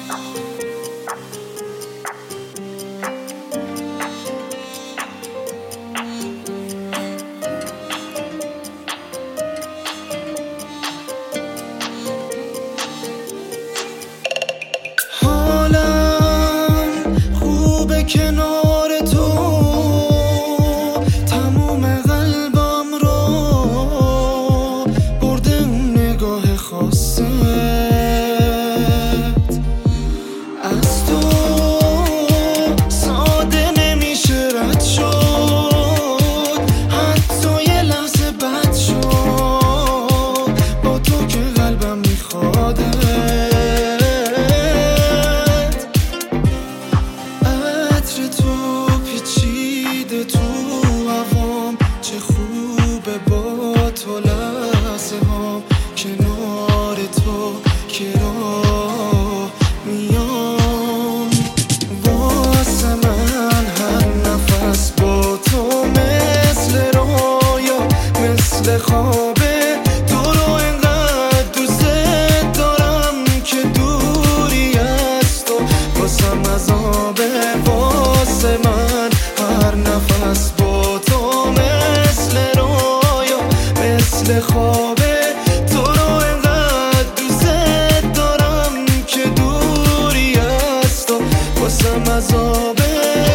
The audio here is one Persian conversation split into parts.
کنار تو تموم قلبم رو برده اون نگاه خاصت از تو ساده نمیشه رد شد حتی یه لحظه بد شد با تو که قلبم میخواده تو پیچیده تو هوام چه خوبه با تو لحظه هام کنار تو که راه میام واسه من هر نفس با تو مثل رویا مثل خوابه تو رو اینقدر دوست دارم که دوری از تو واسم عذابه واسه من هر نفس با تو مثل رویا مثل خوابه تو رو اینقدر دوست دارم که دوری از تو واسم عذابه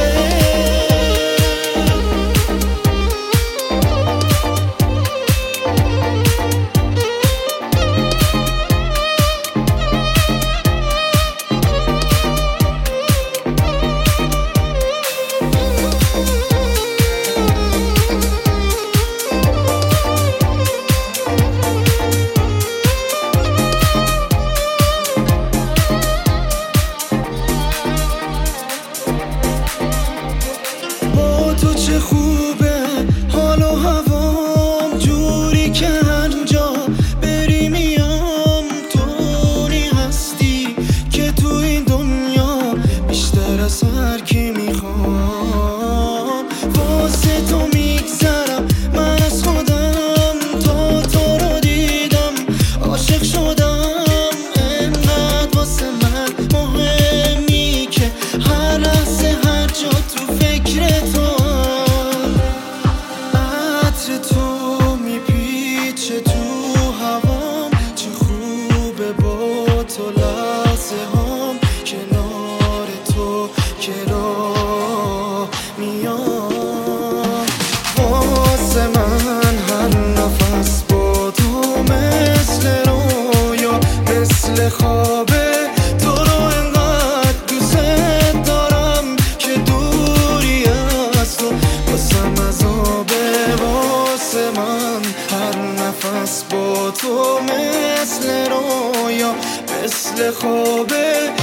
تو چه خوبه حال و هوام جوری که هر جا بری میام دونی هستی که تو این دنیا بیشتر از هر کی میخوام واسه تو میگذرم من از خودم تا تو رو دیدم عاشق شدم انقدر واسه من مهمی که هر لحظه هر جا تو فکر تو تو میپیچه تو هوام چه خوبه با تو لحظه هام کنار تو که راه میام واسه من هر نفس با تو مثل رویا مثل خوابه تو رو اینقدر دوست دارم که دوری از تو واسم عذابه من هر نفس با تو مثل رویا مثل خوابه